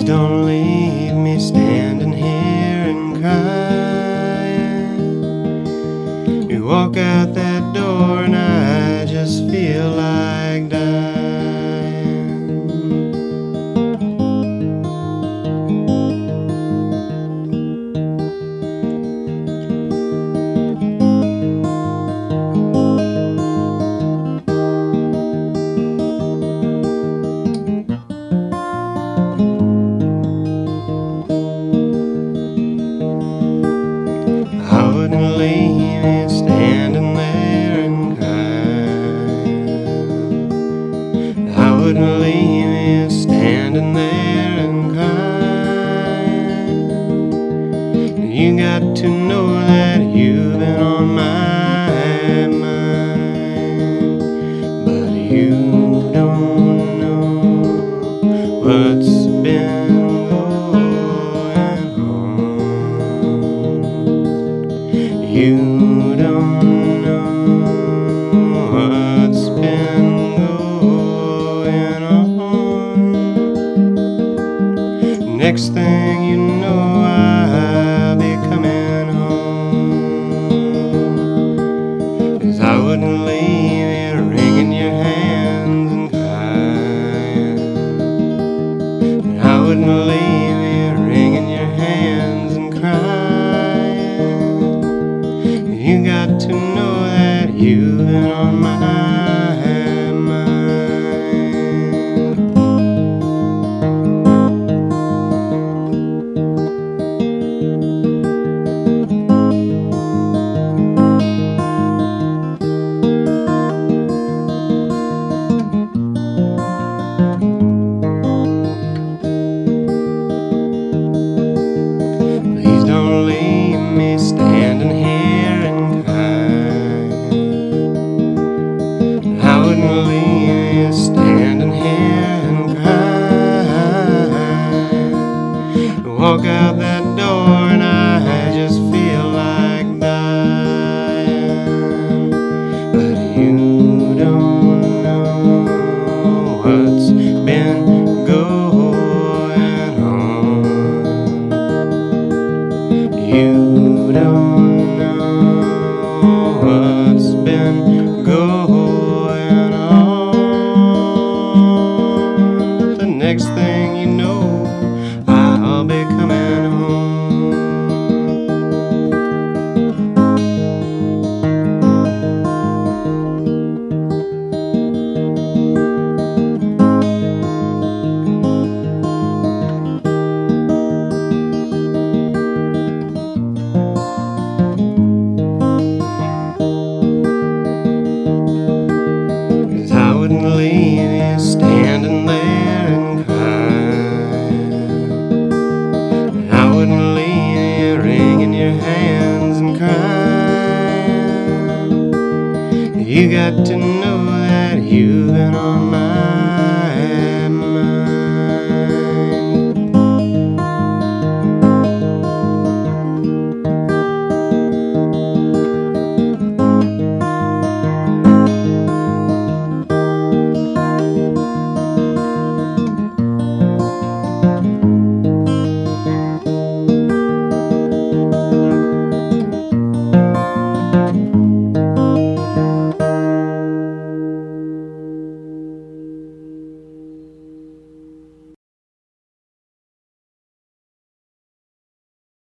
don't leave me standing here and crying. You walk out that door and I just feel like dying. I wouldn't leave you standing there and crying. I wouldn't leave you standing there and crying. You got to know that you've been on my mind, but you don't know what's been going on. You don't know what's been going on. Next thing you know, I'll be coming home. 'Cause I wouldn't leave you wringing your hands and crying. I wouldn't leave you wringing your hands and crying. You got to know that you've been on my mind. Please don't leave me standing here and crying. I wouldn't leave you standing here and crying. Walk out that door and I just feel like dying. But you don't know what's been going on. You don't know what's been going on. The next thing you know, I'll be coming home. I wouldn't leave you standing there and crying. I wouldn't leave you wringing your hands and crying. You got to know that you've been on my